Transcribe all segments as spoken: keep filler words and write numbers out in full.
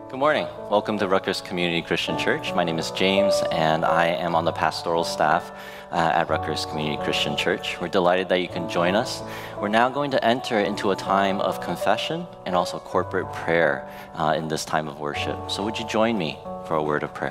Good morning. Welcome to Rutgers Community Christian Church. My name is James, and I am on the pastoral staff uh, at Rutgers Community Christian Church. We're delighted that you can join us. We're now going to enter into a time of confession and also corporate prayer uh, in this time of worship. So would you join me for a word of prayer?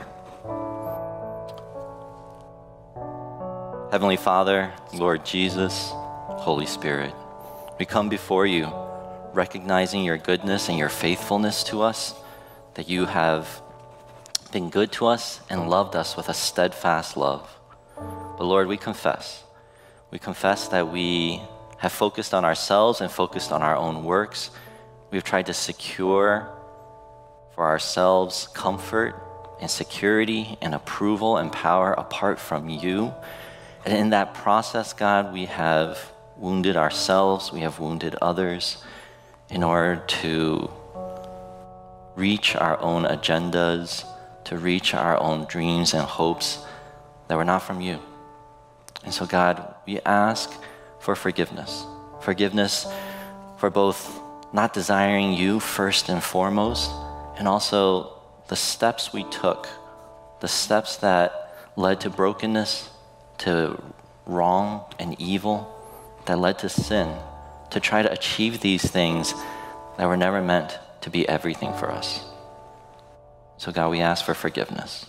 Heavenly Father, Lord Jesus, Holy Spirit, we come before you recognizing your goodness and your faithfulness to us, that you have been good to us and loved us with a steadfast love. But Lord, we confess. We confess that we have focused on ourselves and focused on our own works. We've tried to secure for ourselves comfort and security and approval and power apart from you. And in that process, God, we have wounded ourselves, we have wounded others in order to reach our own agendas, to reach our own dreams and hopes that were not from you. And so, God, we ask for forgiveness. Forgiveness for both not desiring you first and foremost, and also the steps we took, the steps that led to brokenness, to wrong and evil, that led to sin, to try to achieve these things that were never meant to be everything for us. So God, we ask for forgiveness.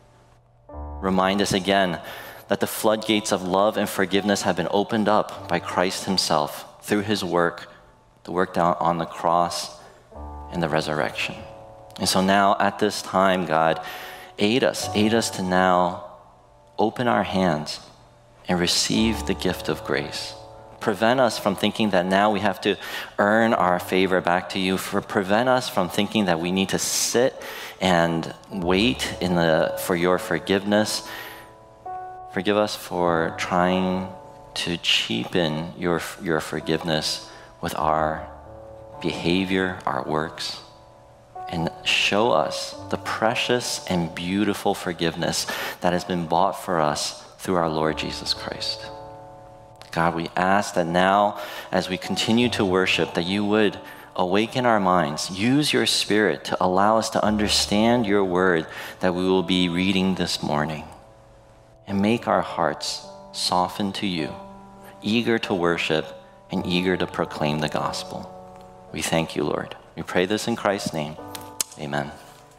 Remind us again that the floodgates of love and forgiveness have been opened up by Christ himself through his work, the work down on the cross and the resurrection. And so now at this time, God, aid us, aid us to now open our hands and receive the gift of grace. Prevent us from thinking that now we have to earn our favor back to you. For prevent us from thinking that we need to sit and wait in the for your forgiveness. Forgive us for trying to cheapen your your forgiveness with our behavior, our works, and show us the precious and beautiful forgiveness that has been bought for us through our Lord Jesus Christ. God, we ask that now, as we continue to worship, that you would awaken our minds, use your Spirit to allow us to understand your word that we will be reading this morning, and make our hearts soften to you, eager to worship and eager to proclaim the gospel. We thank you, Lord. We pray this in Christ's name. Amen.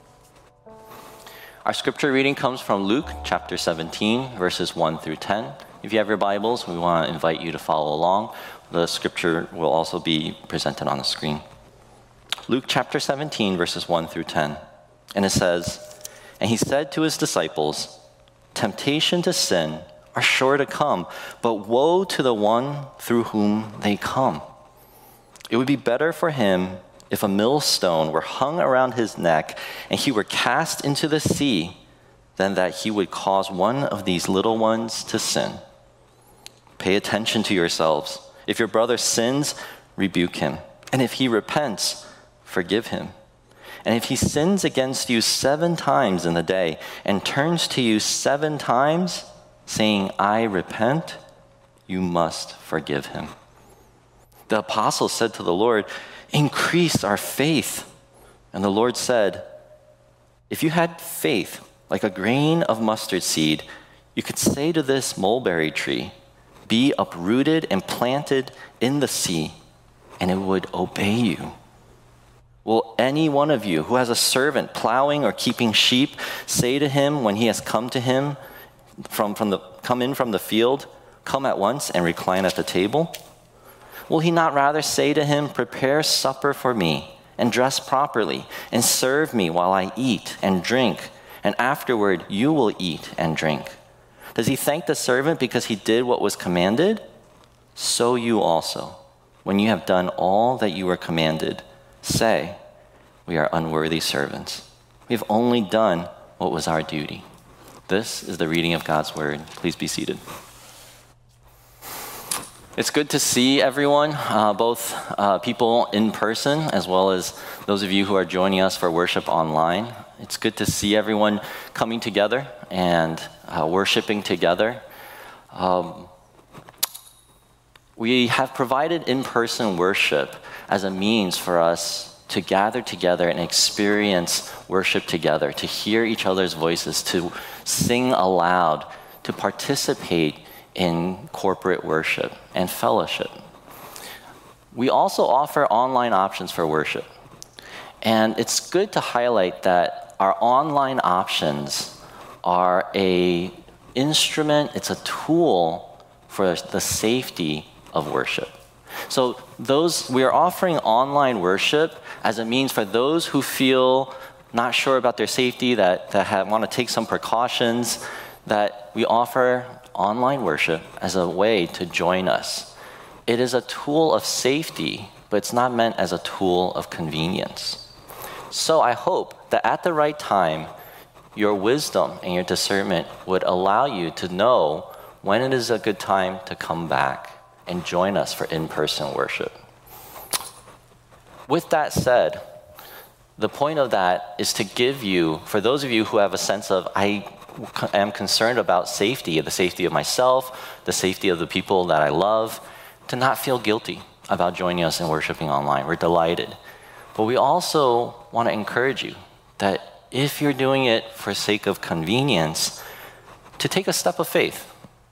Our scripture reading comes from Luke chapter seventeen, verses one through ten. If you have your Bibles, we want to invite you to follow along. The scripture will also be presented on the screen. Luke chapter seventeen, verses one through ten. And it says, "And he said to his disciples, 'Temptation to sin are sure to come, but woe to the one through whom they come. It would be better for him if a millstone were hung around his neck and he were cast into the sea than that he would cause one of these little ones to sin. Pay attention to yourselves. If your brother sins, rebuke him. And if he repents, forgive him. And if he sins against you seven times in the day and turns to you seven times, saying, I repent, you must forgive him.' The apostles said to the Lord, 'Increase our faith.' And the Lord said, 'If you had faith like a grain of mustard seed, you could say to this mulberry tree, be uprooted and planted in the sea, and it would obey you. Will any one of you who has a servant plowing or keeping sheep say to him when he has come to him from, from the come in from the field, come at once and recline at the table? Will he not rather say to him, prepare supper for me and dress properly and serve me while I eat and drink, and afterward you will eat and drink? Does he thank the servant because he did what was commanded? So you also, when you have done all that you were commanded, say, we are unworthy servants. We have only done what was our duty.'" This is the reading of God's word. Please be seated. It's good to see everyone, uh, both uh, people in person as well as those of you who are joining us for worship online. It's good to see everyone coming together and uh, worshiping together. Um, we have provided in-person worship as a means for us to gather together and experience worship together, to hear each other's voices, to sing aloud, to participate in corporate worship and fellowship. We also offer online options for worship. And it's good to highlight that our online options are an instrument, it's a tool for the safety of worship. So those we are offering online worship as a means for those who feel not sure about their safety, that, that have, want to take some precautions, that we offer online worship as a way to join us. It is a tool of safety, but it's not meant as a tool of convenience. So I hope that at the right time, your wisdom and your discernment would allow you to know when it is a good time to come back and join us for in-person worship. With that said, the point of that is to give you, for those of you who have a sense of, I am concerned about safety, the safety of myself, the safety of the people that I love, to not feel guilty about joining us in worshiping online. We're delighted. But we also want to encourage you that if you're doing it for sake of convenience, to take a step of faith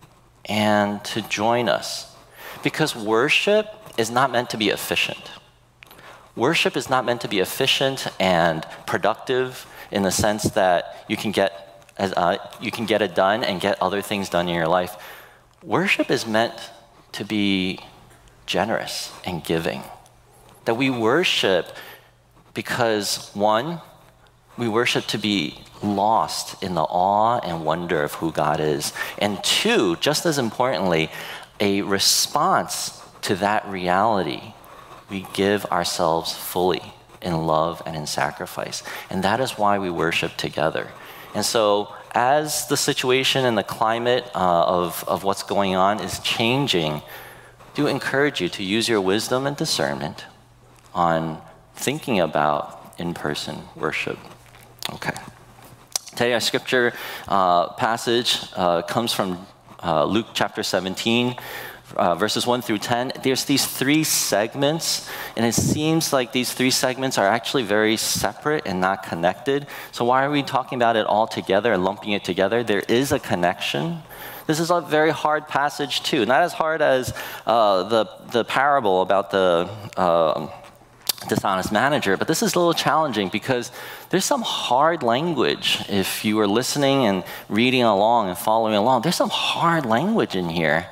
and to join us. Because worship is not meant to be efficient. Worship is not meant to be efficient and productive in the sense that you can get uh, you can get it done and get other things done in your life. Worship is meant to be generous and giving. That we worship because, one, we worship to be lost in the awe and wonder of who God is. And two, just as importantly, a response to that reality. We give ourselves fully in love and in sacrifice. And that is why we worship together. And so as the situation and the climate uh, of, of what's going on is changing, do encourage you to use your wisdom and discernment on thinking about in-person worship. Okay. Today our scripture uh, passage uh, comes from uh, Luke chapter seventeen, uh, verses one through ten. There's these three segments, and it seems like these three segments are actually very separate and not connected. So why are we talking about it all together and lumping it together? There is a connection. This is a very hard passage too. Not as hard as uh, the, the parable about the uh, dishonest manager, but this is a little challenging because there's some hard language. If you were listening and reading along and following along, there's some hard language in here.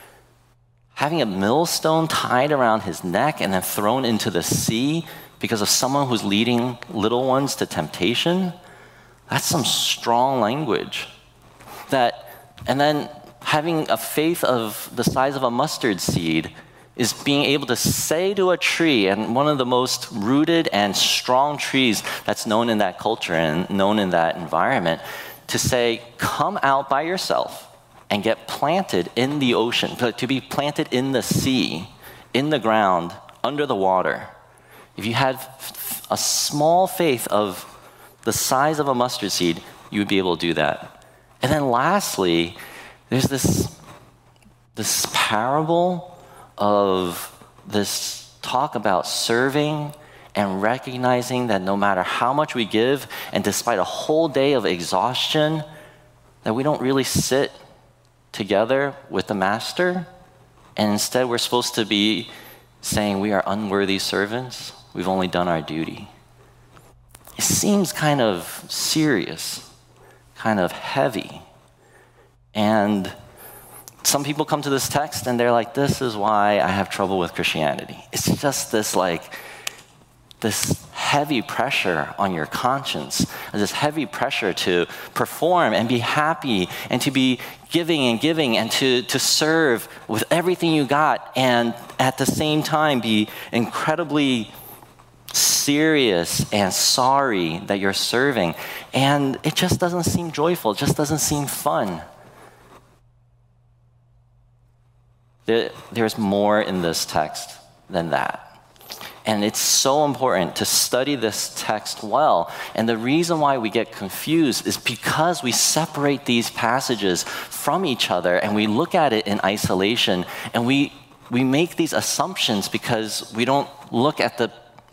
Having a millstone tied around his neck and then thrown into the sea because of someone who's leading little ones to temptation, that's some strong language. That, and then having a faith of the size of a mustard seed is being able to say to a tree, and one of the most rooted and strong trees that's known in that culture and known in that environment, to say, come out by yourself and get planted in the ocean, to be planted in the sea, in the ground, under the water. If you had a small faith of the size of a mustard seed, you would be able to do that. And then lastly, there's this, this parable of this talk about serving and recognizing that no matter how much we give, and despite a whole day of exhaustion, that we don't really sit together with the master, and instead we're supposed to be saying we are unworthy servants, we've only done our duty. It seems kind of serious, kind of heavy. And some people come to this text and they're like, this is why I have trouble with Christianity. It's just this like, this heavy pressure on your conscience, this heavy pressure to perform and be happy and to be giving and giving and to, to serve with everything you got, and at the same time be incredibly serious and sorry that you're serving. And it just doesn't seem joyful. It just doesn't seem fun. There's more in this text than that. And it's so important to study this text well. And the reason why we get confused is because we separate these passages from each other and we look at it in isolation, and we we make these assumptions because we don't look at the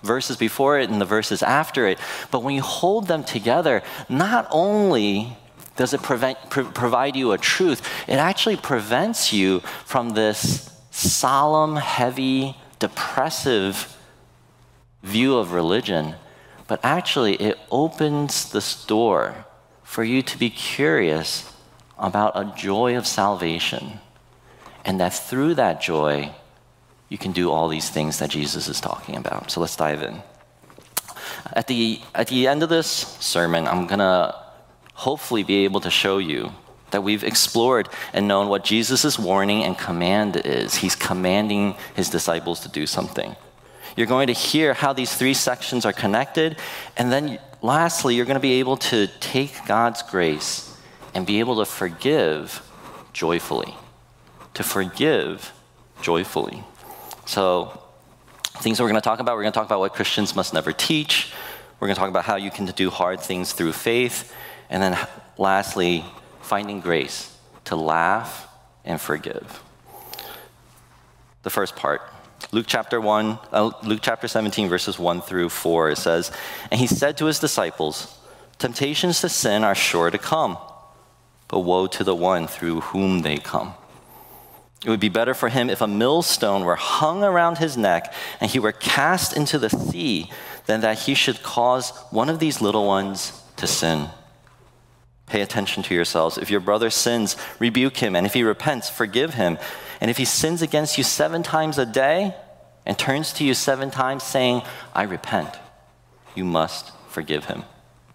verses before it and the verses after it. But when you hold them together, not only does it prevent, pr- provide you a truth, it actually prevents you from this solemn, heavy, depressive view of religion. But actually, it opens this door for you to be curious about a joy of salvation. And that through that joy, you can do all these things that Jesus is talking about. So let's dive in. At the, at the end of this sermon, I'm going to hopefully be able to show you that we've explored and known what Jesus' warning and command is. He's commanding his disciples to do something. You're going to hear how these three sections are connected. And then lastly, you're going to be able to take God's grace and be able to forgive joyfully. To forgive joyfully. So, things that we're going to talk about, we're going to talk about what Christians must never teach. We're going to talk about how you can do hard things through faith. And then lastly, finding grace to laugh and forgive. The first part, Luke chapter one, uh, Luke chapter seventeen, verses one through four, it says, "And he said to his disciples, 'Temptations to sin are sure to come, but woe to the one through whom they come. It would be better for him if a millstone were hung around his neck and he were cast into the sea than that he should cause one of these little ones to sin. Pay attention to yourselves. If your brother sins, rebuke him, and if he repents, forgive him. And if he sins against you seven times a day and turns to you seven times saying, I repent, you must forgive him.'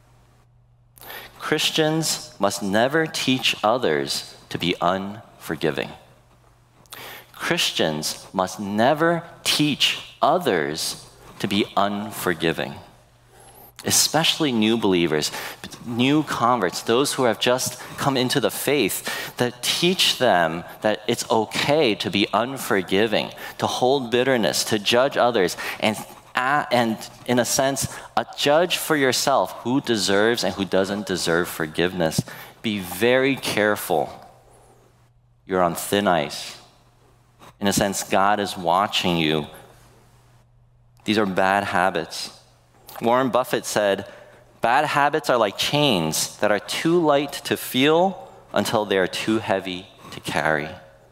Christians must never teach others to be unforgiving. Christians must never teach others to be unforgiving, especially new believers, new converts, those who have just come into the faith, that teach them that it's okay to be unforgiving, to hold bitterness, to judge others, and, and in a sense, a judge for yourself who deserves and who doesn't deserve forgiveness. Be very careful. You're on thin ice. In a sense, God is watching you. These are bad habits. Warren Buffett said, bad habits are like chains that are too light to feel until they are too heavy to carry.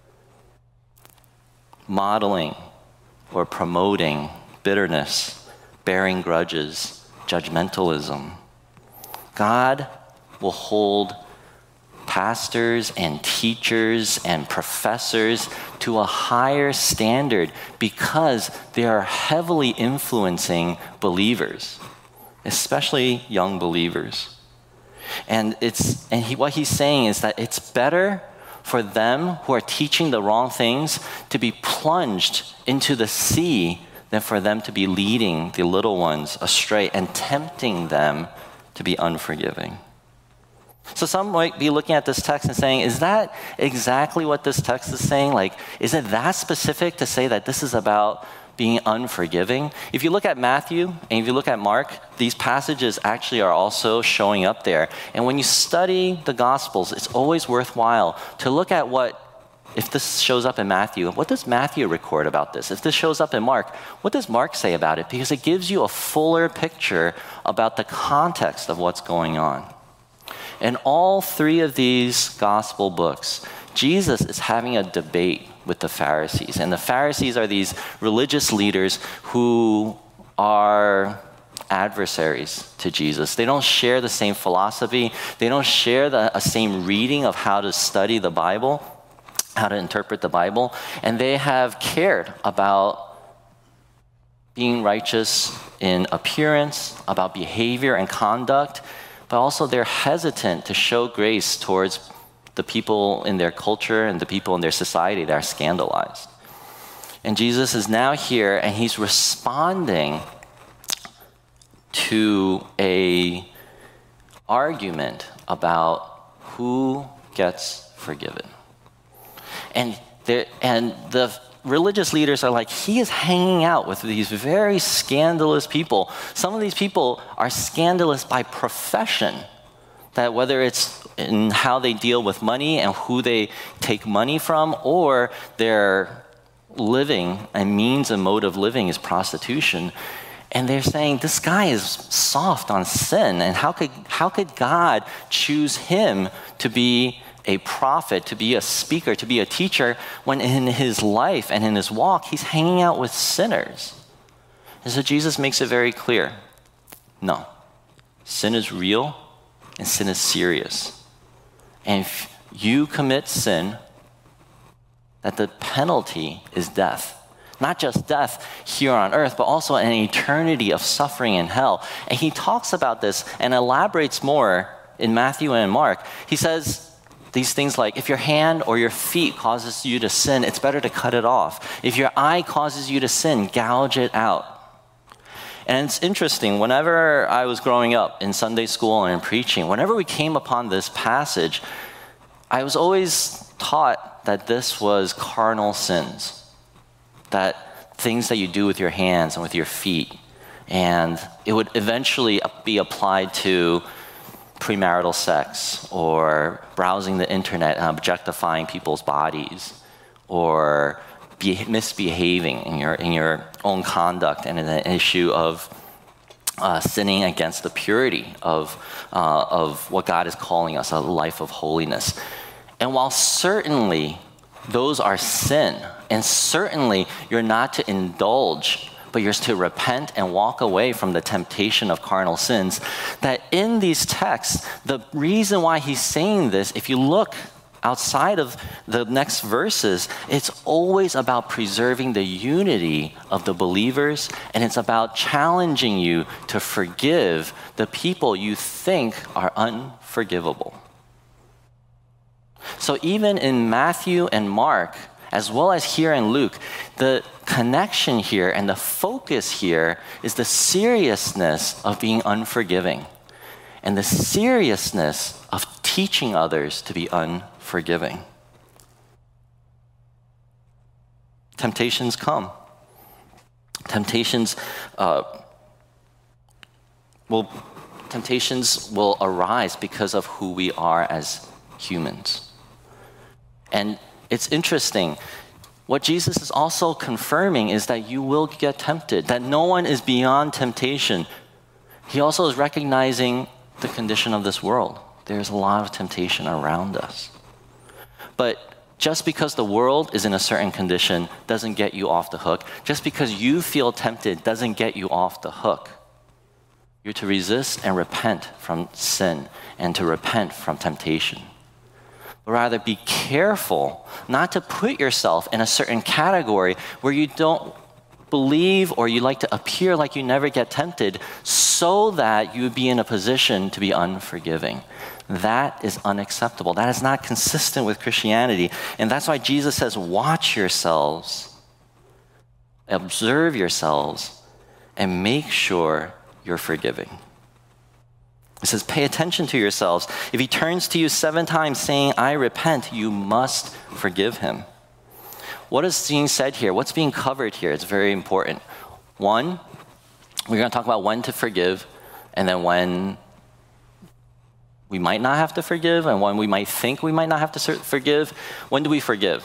Modeling or promoting bitterness, bearing grudges, judgmentalism. God will hold pastors and teachers and professors to a higher standard because they are heavily influencing believers, especially young believers. And it's and he, what he's saying is that it's better for them who are teaching the wrong things to be plunged into the sea than for them to be leading the little ones astray and tempting them to be unforgiving. So some might be looking at this text and saying, is that exactly what this text is saying? Like, is it that specific to say that this is about being unforgiving? If you look at Matthew and if you look at Mark, these passages actually are also showing up there. And when you study the Gospels, it's always worthwhile to look at what, if this shows up in Matthew, what does Matthew record about this? If this shows up in Mark, what does Mark say about it? Because it gives you a fuller picture about the context of what's going on. In all three of these gospel books, Jesus is having a debate with the Pharisees. And the Pharisees are these religious leaders who are adversaries to Jesus. They don't share the same philosophy. They don't share the a same reading of how to study the Bible, how to interpret the Bible. And they have cared about being righteous in appearance, about behavior and conduct, but also they're hesitant to show grace towards the people in their culture and the people in their society that are scandalized. And Jesus is now here and he's responding to a argument about who gets forgiven. And there, and the religious leaders are like, he is hanging out with these very scandalous people. Some of these people are scandalous by profession, that whether it's in how they deal with money and who they take money from, or their living and means and mode of living is prostitution. And they're saying, this guy is soft on sin. And how could, how could God choose him to be a prophet, to be a speaker, to be a teacher, when in his life and in his walk, he's hanging out with sinners? And so Jesus makes it very clear. No, sin is real and sin is serious. And if you commit sin, that the penalty is death. Not just death here on earth, but also an eternity of suffering in hell. And he talks about this and elaborates more in Matthew and Mark. He says these things like, if your hand or your feet causes you to sin, it's better to cut it off. If your eye causes you to sin, gouge it out. And it's interesting, whenever I was growing up in Sunday school and in preaching, whenever we came upon this passage, I was always taught that this was carnal sins. That things that you do with your hands and with your feet, and it would eventually be applied to premarital sex or browsing the internet and objectifying people's bodies, or be misbehaving in your in your own conduct, and in the issue of uh, sinning against the purity of uh, of what God is calling us, a life of holiness. And while certainly those are sin, and certainly you're not to indulge, but you're to repent and walk away from the temptation of carnal sins, that in these texts, the reason why he's saying this, if you look outside of the next verses, it's always about preserving the unity of the believers, and it's about challenging you to forgive the people you think are unforgivable. So even in Matthew and Mark, as well as here in Luke, the connection here and the focus here is the seriousness of being unforgiving and the seriousness of teaching others to be unforgiving. Temptations come. Temptations uh, will, temptations will arise because of who we are as humans. And it's interesting. What Jesus is also confirming is that you will get tempted, that no one is beyond temptation. He also is recognizing the condition of this world. There's a lot of temptation around us. But just because the world is in a certain condition doesn't get you off the hook. Just because you feel tempted doesn't get you off the hook. You're to resist and repent from sin and to repent from temptation. Rather, be careful not to put yourself in a certain category where you don't believe or you like to appear like you never get tempted so that you would be in a position to be unforgiving. That is unacceptable. That is not consistent with Christianity. And that's why Jesus says, watch yourselves, observe yourselves, and make sure you're forgiving. It says, pay attention to yourselves. If he turns to you seven times saying, I repent, you must forgive him. What is being said here? What's being covered here? It's very important. One, we're going to talk about when to forgive, and then when we might not have to forgive, and when we might think we might not have to forgive. When do we forgive?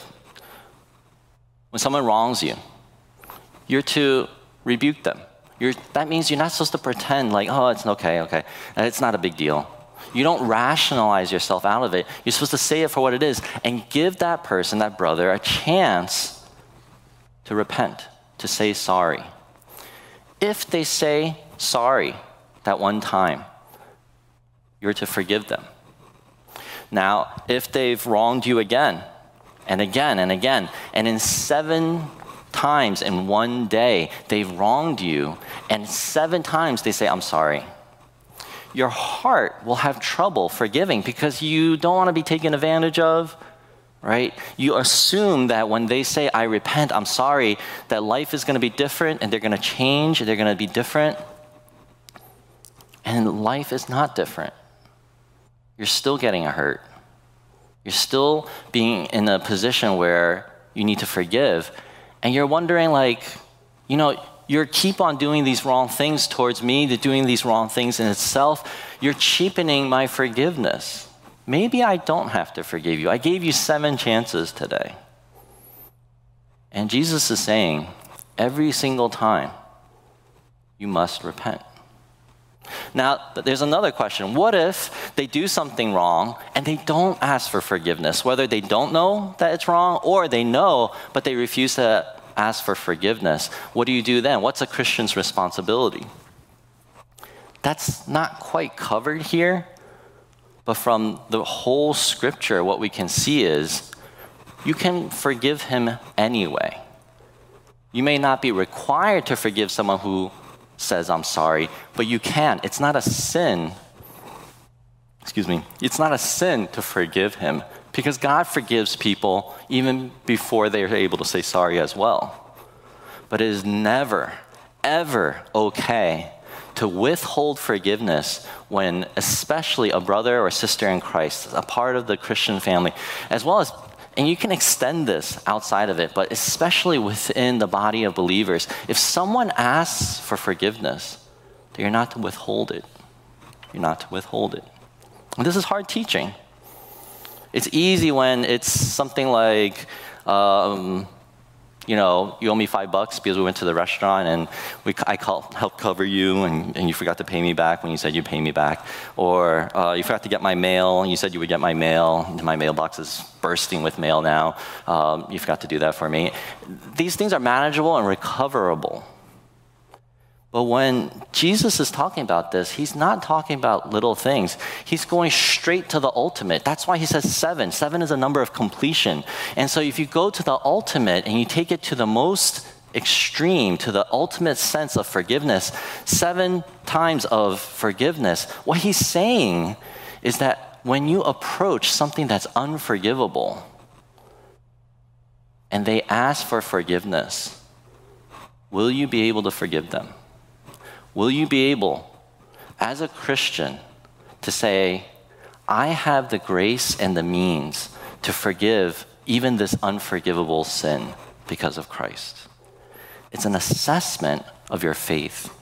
When someone wrongs you, you're to rebuke them. You're, that means you're not supposed to pretend like, oh, it's okay, okay. It's not a big deal. You don't rationalize yourself out of it. You're supposed to say it for what it is and give that person, that brother, a chance to repent, to say sorry. If they say sorry that one time, you're to forgive them. Now, if they've wronged you again and again and again, and in seven times in one day they've wronged you, and seven times they say, I'm sorry, your heart will have trouble forgiving because you don't want to be taken advantage of, right? You assume that when they say, I repent, I'm sorry, that life is going to be different and they're going to change, and they're going to be different. And life is not different. You're still getting hurt. You're still being in a position where you need to forgive. And you're wondering, like, you know, you keep on doing these wrong things towards me, to doing these wrong things in itself. You're cheapening my forgiveness. Maybe I don't have to forgive you. I gave you seven chances today. And Jesus is saying, every single time you must repent. Now, there's another question. What if they do something wrong and they don't ask for forgiveness? Whether they don't know that it's wrong or they know, but they refuse to ask for forgiveness. What do you do then? What's a Christian's responsibility? That's not quite covered here, but from the whole scripture, what we can see is you can forgive him anyway. You may not be required to forgive someone who says, I'm sorry, but you can. It's not a sin. Excuse me. It's not a sin to forgive him because God forgives people even before they are able to say sorry as well. But it is never, ever okay to withhold forgiveness when especially a brother or sister in Christ, a part of the Christian family, as well as, and you can extend this outside of it, but especially within the body of believers, if someone asks for forgiveness, you're not to withhold it. You're not to withhold it. And this is hard teaching. It's easy when it's something like, um, you know, you owe me five bucks because we went to the restaurant and we, I call, helped cover you and, and you forgot to pay me back when you said you'd pay me back. Or uh, you forgot to get my mail and you said you would get my mail. My mailbox is bursting with mail now. Um, you forgot to do that for me. These things are manageable and recoverable. But when Jesus is talking about this, he's not talking about little things. He's going straight to the ultimate. That's why he says seven. Seven is a number of completion. And so if you go to the ultimate and you take it to the most extreme, to the ultimate sense of forgiveness, seven times of forgiveness, what he's saying is that when you approach something that's unforgivable and they ask for forgiveness, will you be able to forgive them? Will you be able, as a Christian, to say, I have the grace and the means to forgive even this unforgivable sin because of Christ? It's an assessment of your faith.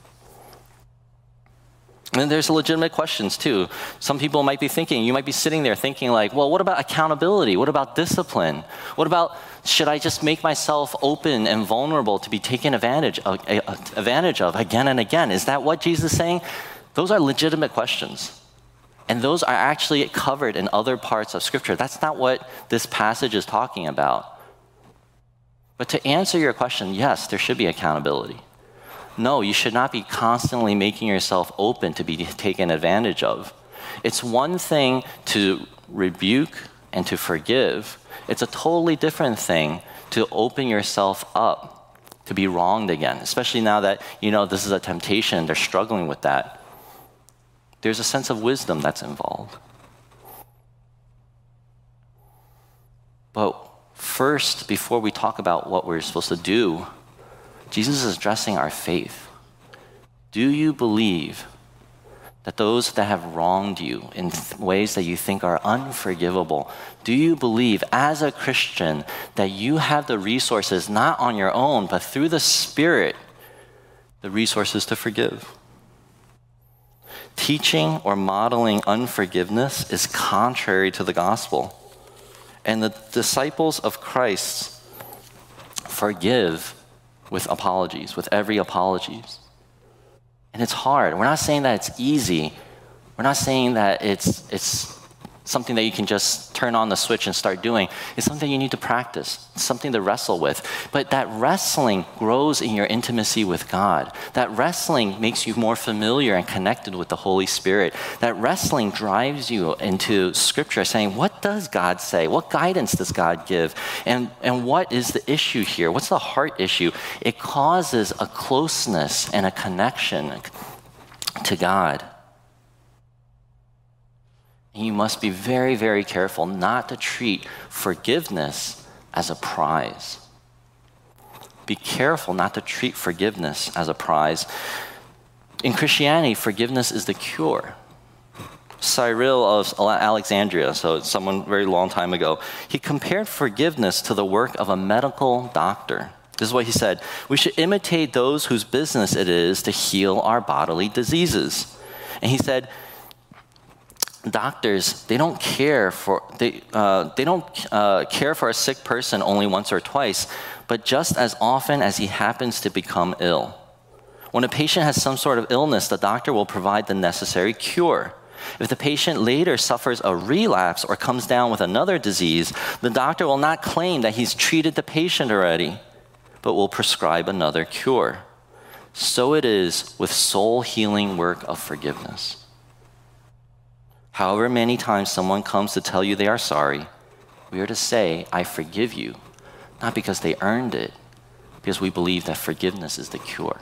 And there's legitimate questions too. Some people might be thinking, you might be sitting there thinking like, well, what about accountability? What about discipline? What about, should I just make myself open and vulnerable to be taken advantage of, advantage of again and again? Is that what Jesus is saying? Those are legitimate questions. And those are actually covered in other parts of Scripture. That's not what this passage is talking about. But to answer your question, yes, there should be accountability. No, you should not be constantly making yourself open to be taken advantage of. It's one thing to rebuke and to forgive. It's a totally different thing to open yourself up to be wronged again, especially now that, you know, this is a temptation, they're struggling with that. There's a sense of wisdom that's involved. But first, before we talk about what we're supposed to do, Jesus is addressing our faith. Do you believe that those that have wronged you in th- ways that you think are unforgivable, do you believe as a Christian that you have the resources, not on your own, but through the Spirit, the resources to forgive? Teaching or modeling unforgiveness is contrary to the gospel. And the disciples of Christ forgive with apologies, with every apologies. And it's hard. We're not saying that it's easy. We're not saying that it's it's something that you can just turn on the switch and start doing. It's something you need to practice. It's something to wrestle with. But that wrestling grows in your intimacy with God. That wrestling makes you more familiar and connected with the Holy Spirit. That wrestling drives you into Scripture saying, what does God say? What guidance does God give? And, and what is the issue here? What's the heart issue? It causes a closeness and a connection to God. And you must be very, very careful not to treat forgiveness as a prize. Be careful not to treat forgiveness as a prize. In Christianity, forgiveness is the cure. Cyril of Alexandria, so someone very long time ago, he compared forgiveness to the work of a medical doctor. This is what he said: we should imitate those whose business it is to heal our bodily diseases. And he said, doctors, they don't care for they uh, they don't uh, care for a sick person only once or twice, but just as often as he happens to become ill. When a patient has some sort of illness, the doctor will provide the necessary cure. If the patient later suffers a relapse or comes down with another disease, the doctor will not claim that he's treated the patient already, but will prescribe another cure. So it is with soul healing work of forgiveness. However many times someone comes to tell you they are sorry, we are to say, I forgive you, not because they earned it, because we believe that forgiveness is the cure.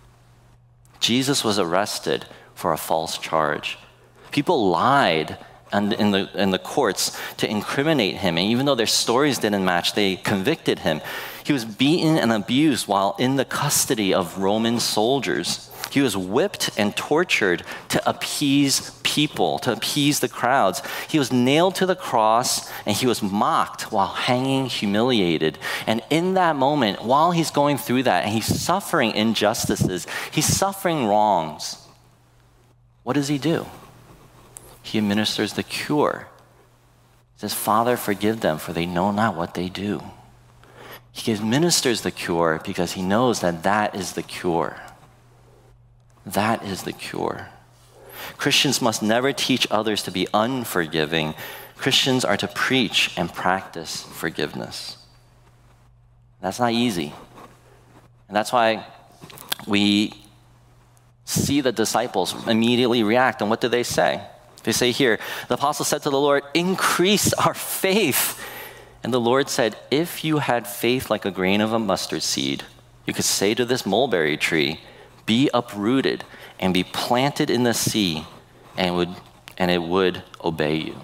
Jesus was arrested for a false charge. People lied in the, in the courts to incriminate him, and even though their stories didn't match, they convicted him. He was beaten and abused while in the custody of Roman soldiers. He was whipped and tortured to appease people, to appease the crowds. He was nailed to the cross, and he was mocked while hanging, humiliated. And in that moment, while he's going through that, and he's suffering injustices, he's suffering wrongs, what does he do? He administers the cure. He says, Father, forgive them, for they know not what they do. He administers the cure because he knows that that is the cure. That is the cure. Christians must never teach others to be unforgiving. Christians are to preach and practice forgiveness. That's not easy. And that's why we see the disciples immediately react. And what do they say? They say here, the apostle said to the Lord, increase our faith. And the Lord said, if you had faith like a grain of a mustard seed, you could say to this mulberry tree, be uprooted and be planted in the sea, and it would, and it would obey you.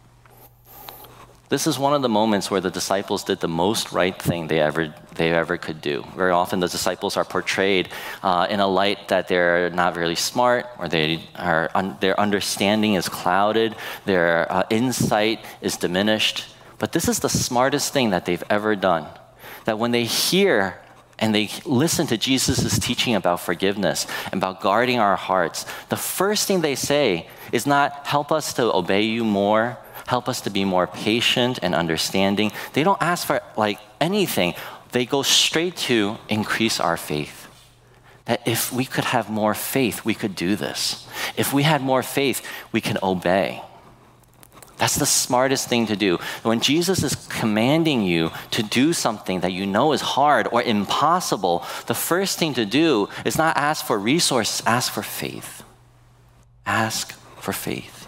This is one of the moments where the disciples did the most right thing they ever, they ever could do. Very often the disciples are portrayed uh, in a light that they're not really smart, or they are un- their understanding is clouded, their uh, insight is diminished. But this is the smartest thing that they've ever done. That when they hear and they listen to Jesus' teaching about forgiveness, about guarding our hearts, the first thing they say is not, help us to obey you more, help us to be more patient and understanding. They don't ask for like anything. They go straight to increase our faith. That if we could have more faith, we could do this. If we had more faith, we can obey. That's the smartest thing to do. When Jesus is commanding you to do something that you know is hard or impossible, the first thing to do is not ask for resources, ask for faith. Ask for faith.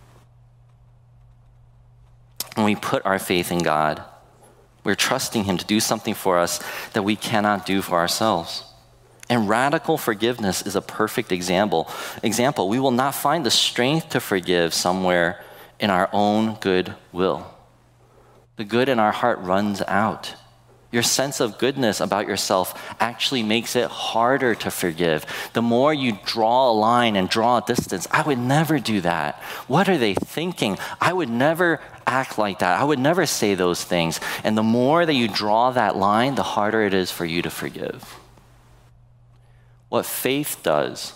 When we put our faith in God, we're trusting Him to do something for us that we cannot do for ourselves. And radical forgiveness is a perfect example. Example, we will not find the strength to forgive somewhere in our own good will. The good in our heart runs out. Your sense of goodness about yourself actually makes it harder to forgive. The more you draw a line and draw a distance, I would never do that. What are they thinking? I would never act like that. I would never say those things. And the more that you draw that line, the harder it is for you to forgive. What faith does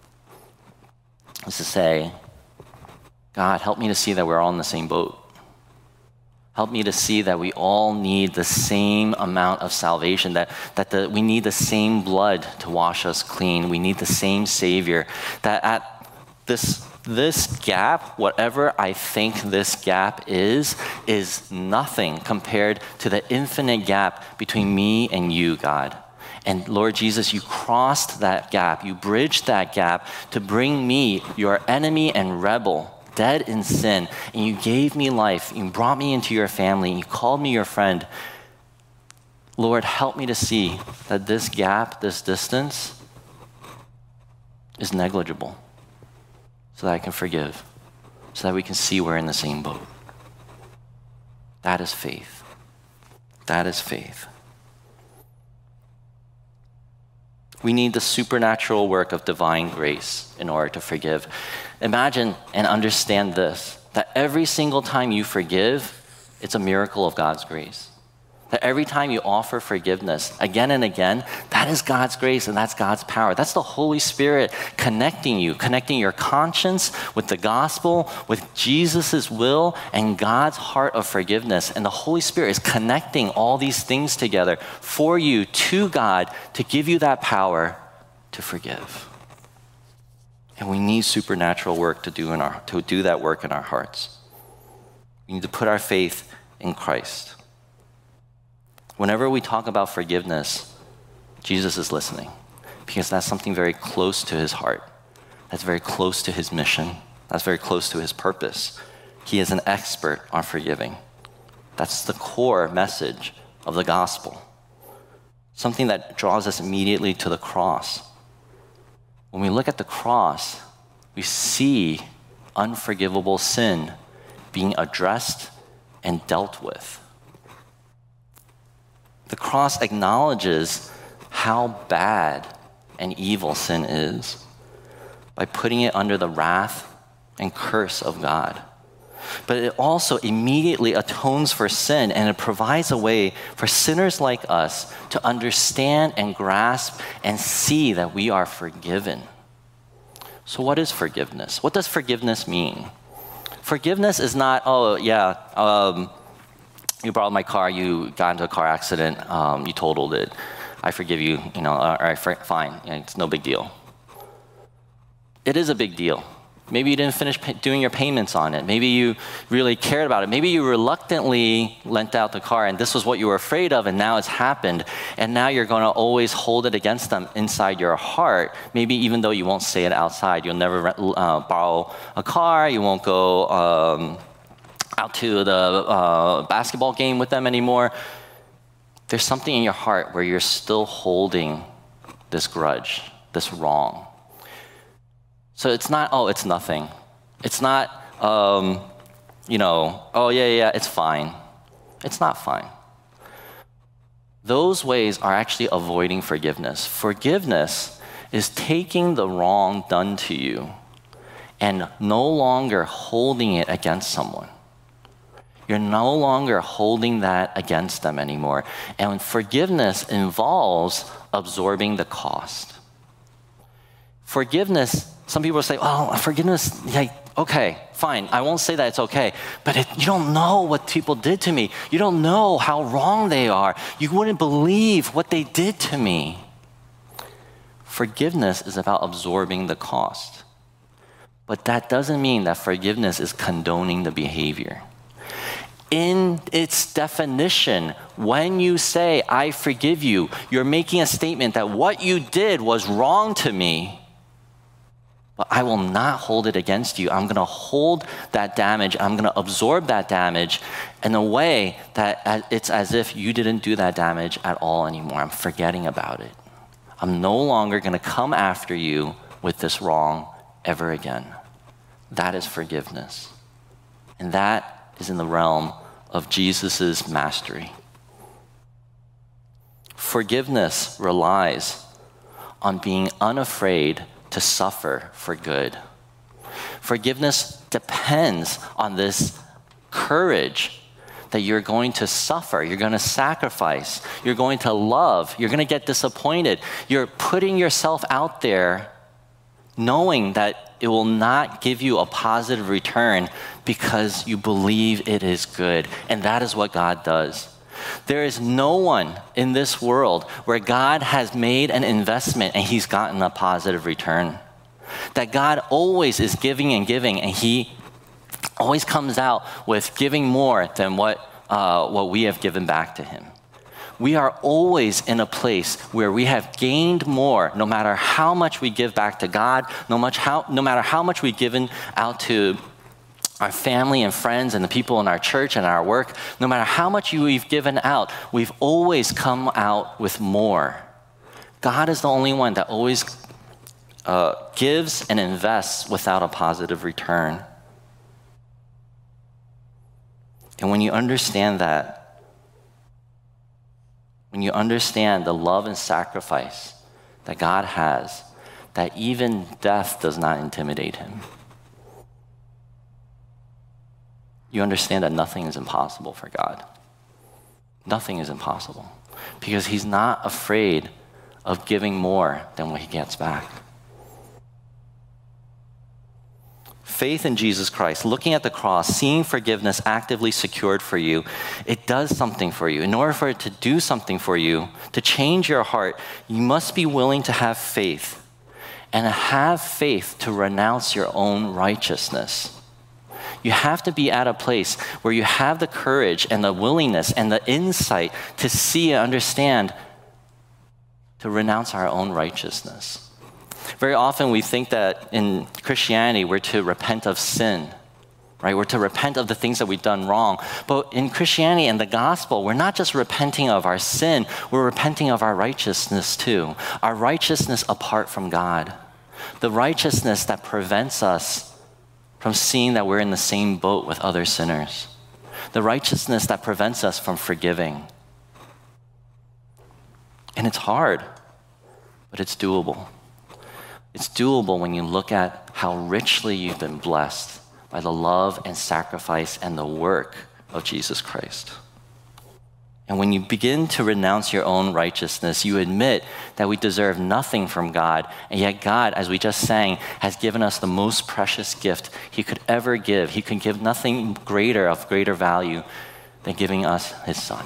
is to say, God, help me to see that we're all in the same boat. Help me to see that we all need the same amount of salvation, that, that the, we need the same blood to wash us clean. We need the same Savior. That at this, this gap, whatever I think this gap is, is nothing compared to the infinite gap between me and you, God. And Lord Jesus, you crossed that gap. You bridged that gap to bring me, your enemy and rebel, dead in sin, and you gave me life. You brought me into your family, and you called me your friend. Lord, help me to see that this gap, this distance, is negligible, so that I can forgive, so that we can see we're in the same boat. That is faith. That is faith. We need the supernatural work of divine grace in order to forgive. Imagine and understand this, that every single time you forgive, it's a miracle of God's grace. That every time you offer forgiveness again and again, that is God's grace and that's God's power. That's the Holy Spirit connecting you, connecting your conscience with the gospel, with Jesus' will and God's heart of forgiveness. And the Holy Spirit is connecting all these things together for you to God to give you that power to forgive. And we need supernatural work to do in our to do that work in our hearts. We need to put our faith in Christ. Whenever we talk about forgiveness, Jesus is listening, because that's something very close to his heart. That's very close to his mission. That's very close to his purpose. He is an expert on forgiving. That's the core message of the gospel. Something that draws us immediately to the cross. When we look at the cross, we see unforgivable sin being addressed and dealt with. The cross acknowledges how bad and evil sin is by putting it under the wrath and curse of God. But it also immediately atones for sin, and it provides a way for sinners like us to understand and grasp and see that we are forgiven. So what is forgiveness? What does forgiveness mean? Forgiveness is not, oh, yeah, um, you borrowed my car, you got into a car accident, um, you totaled it. I forgive you, you know, all right, fine, it's no big deal. It is a big deal. Maybe you didn't finish pay- doing your payments on it. Maybe you really cared about it. Maybe you reluctantly lent out the car and this was what you were afraid of, and now it's happened. And now you're going to always hold it against them inside your heart. Maybe even though you won't say it outside. You'll never uh, borrow a car. You won't go um, out to the uh, basketball game with them anymore. There's something in your heart where you're still holding this grudge, this wrong. So it's not, oh, it's nothing. It's not, um, you know, oh, yeah, yeah, it's fine. It's not fine. Those ways are actually avoiding forgiveness. Forgiveness is taking the wrong done to you and no longer holding it against someone. You're no longer holding that against them anymore. And forgiveness involves absorbing the cost. Forgiveness, some people say, oh, forgiveness, yeah, okay, fine. I won't say that it's okay. But it, you don't know what people did to me. You don't know how wrong they are. You wouldn't believe what they did to me. Forgiveness is about absorbing the cost. But that doesn't mean that forgiveness is condoning the behavior. In its definition, when you say, I forgive you, you're making a statement that what you did was wrong to me, but I will not hold it against you. I'm going to hold that damage. I'm going to absorb that damage in a way that it's as if you didn't do that damage at all anymore. I'm forgetting about it. I'm no longer going to come after you with this wrong ever again. That is forgiveness. And that is in the realm of Jesus' mastery. Forgiveness relies on being unafraid to suffer for good. Forgiveness depends on this courage that you're going to suffer, you're going to sacrifice, you're going to love, you're going to get disappointed. You're putting yourself out there knowing that it will not give you a positive return because you believe it is good. And that is what God does. There is no one in this world where God has made an investment and he's gotten a positive return. That God always is giving and giving, and he always comes out with giving more than what, uh, what we have given back to him. We are always in a place where we have gained more, no matter how much we give back to God, no, much how, no matter how much we've given out to our family and friends and the people in our church and our work. No matter how much we've given out, we've always come out with more. God is the only one that always uh, gives and invests without a positive return. And when you understand that, when you understand the love and sacrifice that God has, that even death does not intimidate him, you understand that nothing is impossible for God. Nothing is impossible because he's not afraid of giving more than what he gets back. Faith in Jesus Christ, looking at the cross, seeing forgiveness actively secured for you, it does something for you. In order for it to do something for you, to change your heart, you must be willing to have faith and have faith to renounce your own righteousness. You have to be at a place where you have the courage and the willingness and the insight to see and understand to renounce our own righteousness. Very often we think that in Christianity we're to repent of sin, right? We're to repent of the things that we've done wrong. But in Christianity and the gospel, we're not just repenting of our sin, we're repenting of our righteousness too. Our righteousness apart from God. The righteousness that prevents us from seeing that we're in the same boat with other sinners. The righteousness that prevents us from forgiving. And it's hard, but it's doable. It's doable when you look at how richly you've been blessed by the love and sacrifice and the work of Jesus Christ. And when you begin to renounce your own righteousness, you admit that we deserve nothing from God, and yet God, as we just sang, has given us the most precious gift He could ever give. He could give nothing greater, of greater value, than giving us His Son.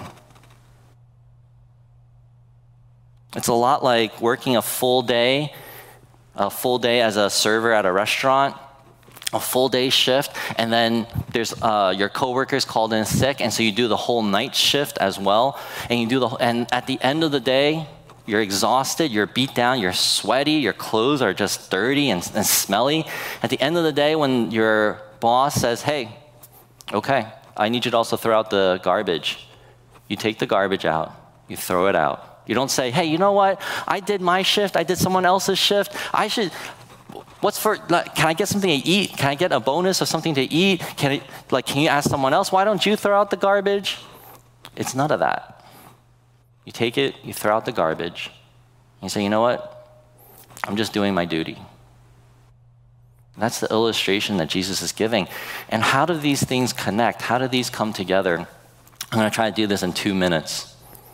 It's a lot like working a full day, a full day as a server at a restaurant, a full day shift, and then there's uh, your coworkers called in sick, and so you do the whole night shift as well. And you do the and at the end of the day, you're exhausted, you're beat down, you're sweaty, your clothes are just dirty and, and smelly. At the end of the day, when your boss says, "Hey, okay, I need you to also throw out the garbage," you take the garbage out, you throw it out. You don't say, "Hey, you know what? I did my shift, I did someone else's shift. I should." What's for, like, can I get something to eat? Can I get a bonus of something to eat? Can I, like, can you ask someone else, why don't you throw out the garbage? It's none of that. You take it, you throw out the garbage, and you say, you know what? I'm just doing my duty. And that's the illustration that Jesus is giving. And how do these things connect? How do these come together? I'm going to try to do this in two minutes.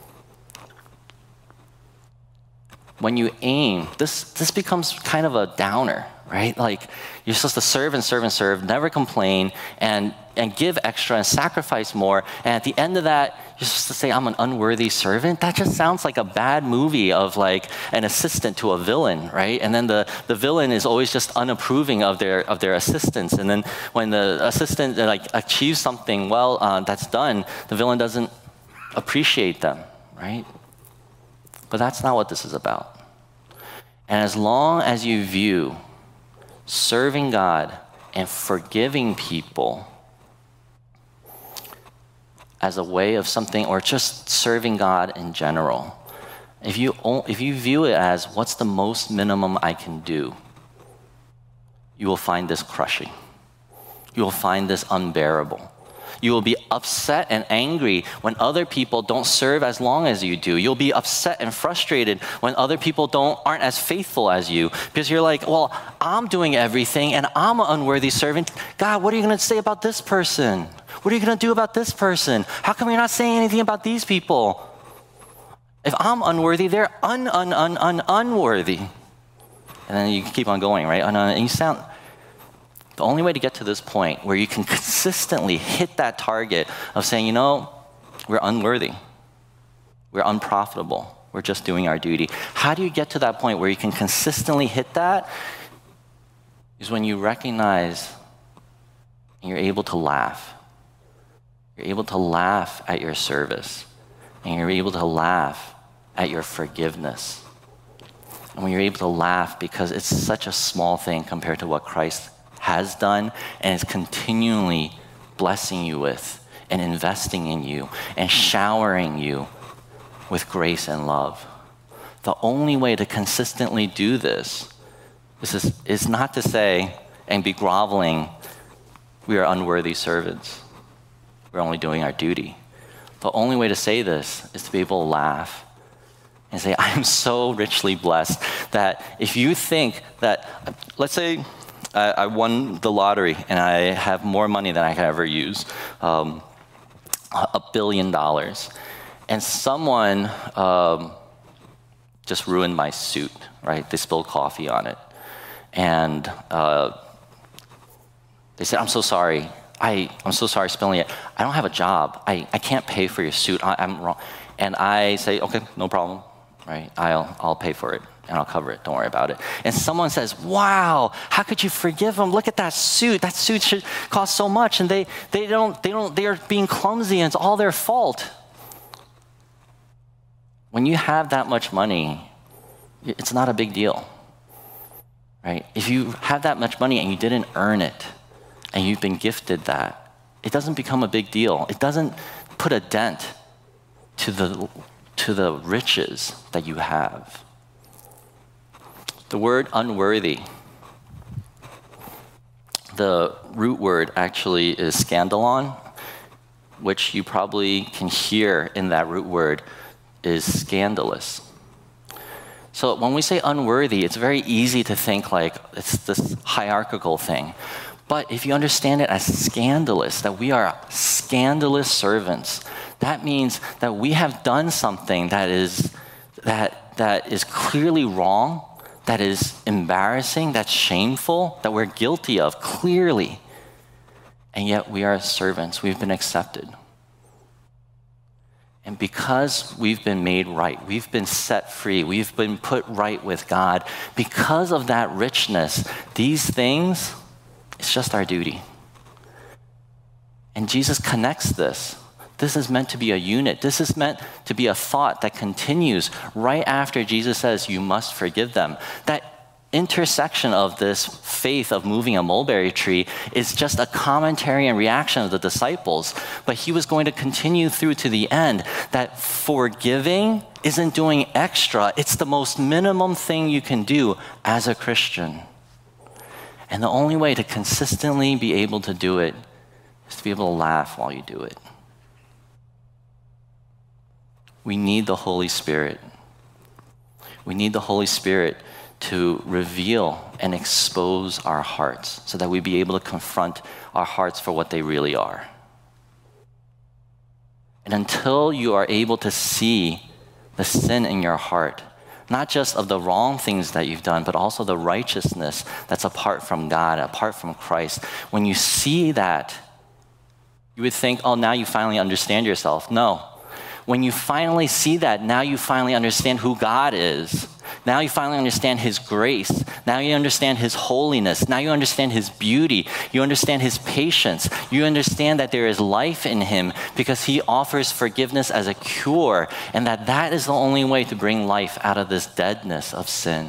When you aim, this, this becomes kind of a downer, right? Like, you're supposed to serve and serve and serve, never complain, and, and give extra and sacrifice more. And at the end of that, you're supposed to say, I'm an unworthy servant? That just sounds like a bad movie of like an assistant to a villain, right? And then the, the villain is always just unapproving of their of their assistants. And then when the assistant like achieves something well uh, that's done, the villain doesn't appreciate them, right? But that's not what this is about. And as long as you view serving God and forgiving people as a way of something, or just serving God in general, if you, if you view it as what's the most minimum I can do, you will find this crushing. You will find this unbearable. You will be upset and angry when other people don't serve as long as you do. You'll be upset and frustrated when other people don't aren't as faithful as you, because you're like, well, I'm doing everything and I'm an unworthy servant. God, what are you going to say about this person? What are you going to do about this person? How come you're not saying anything about these people? If I'm unworthy, they're un un un un unworthy. And then you keep on going, right? And you sound. The only way to get to this point where you can consistently hit that target of saying, you know, we're unworthy, we're unprofitable, we're just doing our duty. How do you get to that point where you can consistently hit that? Is when you recognize and you're able to laugh. You're able to laugh at your service, and you're able to laugh at your forgiveness. And when you're able to laugh because it's such a small thing compared to what Christ has done and is continually blessing you with and investing in you and showering you with grace and love. The only way to consistently do this is, is not to say and be groveling, we are unworthy servants. We're only doing our duty. The only way to say this is to be able to laugh and say, I am so richly blessed that if you think that, let's say, I won the lottery and I have more money than I could ever use, um, a billion dollars. And someone um, just ruined my suit, right? They spilled coffee on it. And uh, they said, I'm so sorry. I, I'm so sorry spilling it. I don't have a job. I, I can't pay for your suit. I, I'm wrong. And I say, okay, no problem, right? I'll, I'll pay for it. and I'll cover it, don't worry about it. And someone says, wow, how could you forgive him? Look at that suit. That suit should cost so much. And they, they don't, they don't, they are being clumsy and it's all their fault. When you have that much money, it's not a big deal, right? If you have that much money and you didn't earn it and you've been gifted that, it doesn't become a big deal. It doesn't put a dent to the, to the riches that you have. The word unworthy, the root word actually is scandalon, which you probably can hear in that root word is scandalous. So when we say unworthy, it's very easy to think like it's this hierarchical thing. But if you understand it as scandalous, that we are scandalous servants, that means that we have done something that is, that, that is clearly wrong, that is embarrassing, that's shameful, that we're guilty of clearly. And yet we are servants, we've been accepted. And because we've been made right, we've been set free, we've been put right with God, because of that richness, these things, it's just our duty. And Jesus connects this. This is meant to be a unit. This is meant to be a thought that continues right after Jesus says, you must forgive them. That intersection of this faith of moving a mulberry tree is just a commentary and reaction of the disciples. But he was going to continue through to the end that forgiving isn't doing extra. It's the most minimum thing you can do as a Christian. And the only way to consistently be able to do it is to be able to laugh while you do it. We need the Holy Spirit. We need the Holy Spirit to reveal and expose our hearts so that we be able to confront our hearts for what they really are. And until you are able to see the sin in your heart, not just of the wrong things that you've done, but also the righteousness that's apart from God, apart from Christ, when you see that, you would think, oh, now you finally understand yourself. No. When you finally see that, now you finally understand who God is. Now you finally understand his grace. Now you understand his holiness. Now you understand his beauty. You understand his patience. You understand that there is life in him because he offers forgiveness as a cure, and that that is the only way to bring life out of this deadness of sin.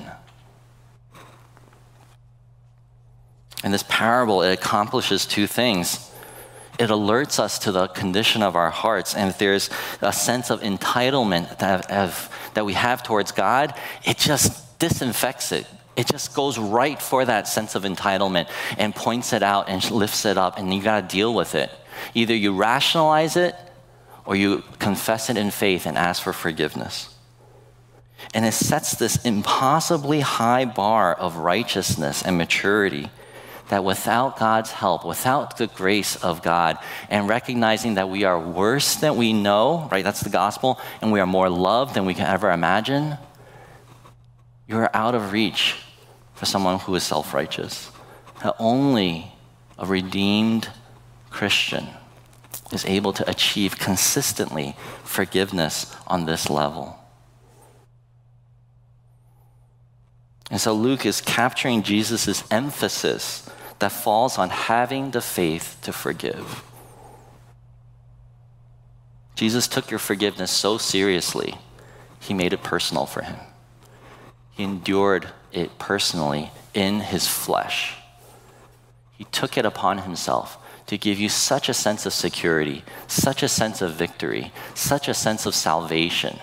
In this parable, it accomplishes two things. It alerts us to the condition of our hearts, and if there's a sense of entitlement that, have, that we have towards God, it just disinfects it. It just goes right for that sense of entitlement and points it out and lifts it up, and you got to deal with it. Either you rationalize it or you confess it in faith and ask for forgiveness. And it sets this impossibly high bar of righteousness and maturity that without God's help, without the grace of God, and recognizing that we are worse than we know, right? That's the gospel, and we are more loved than we can ever imagine, you are out of reach for someone who is self-righteous. That only a redeemed Christian is able to achieve consistently forgiveness on this level. And so Luke is capturing Jesus' emphasis that falls on having the faith to forgive. Jesus took your forgiveness so seriously, he made it personal for him. He endured it personally in his flesh. He took it upon himself to give you such a sense of security, such a sense of victory, such a sense of salvation,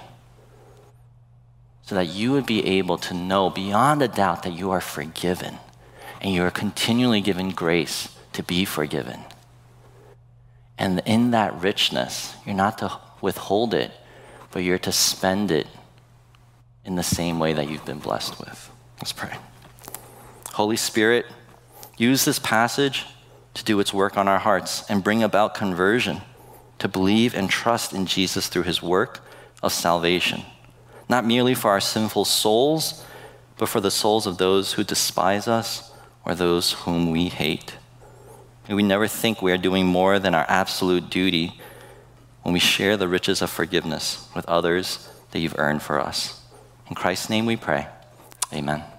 so that you would be able to know beyond a doubt that you are forgiven and you are continually given grace to be forgiven. And in that richness, you're not to withhold it, but you're to spend it in the same way that you've been blessed with. Let's pray. Holy Spirit, use this passage to do its work on our hearts and bring about conversion, to believe and trust in Jesus through his work of salvation. Not merely for our sinful souls, but for the souls of those who despise us or those whom we hate. May we never think we are doing more than our absolute duty when we share the riches of forgiveness with others that you've earned for us. In Christ's name we pray. Amen.